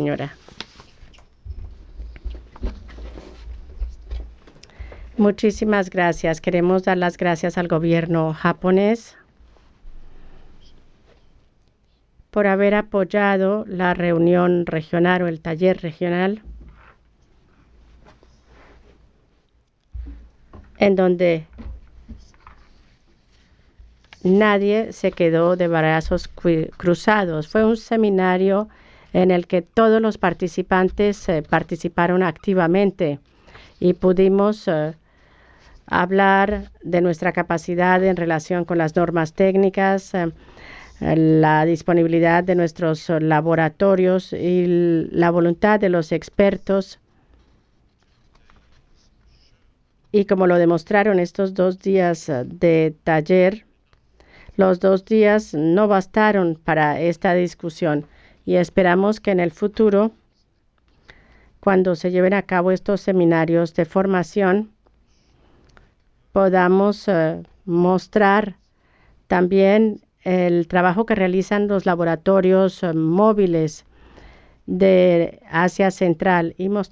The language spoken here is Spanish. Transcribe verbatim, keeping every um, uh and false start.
señora. Muchísimas gracias. Queremos dar las gracias al gobierno japonés por haber apoyado la reunión regional o el taller regional, en donde nadie se quedó de brazos cruzados. Fue un seminario en el que todos los participantes eh, participaron activamente y pudimos eh, hablar de nuestra capacidad en relación con las normas técnicas, eh, la disponibilidad de nuestros laboratorios y la voluntad de los expertos. Y como lo demostraron estos dos días eh, de taller, los dos días no bastaron para esta discusión y esperamos que en el futuro, cuando se lleven a cabo estos seminarios de formación, podamos uh, mostrar también el trabajo que realizan los laboratorios uh, móviles de Asia Central y mostrar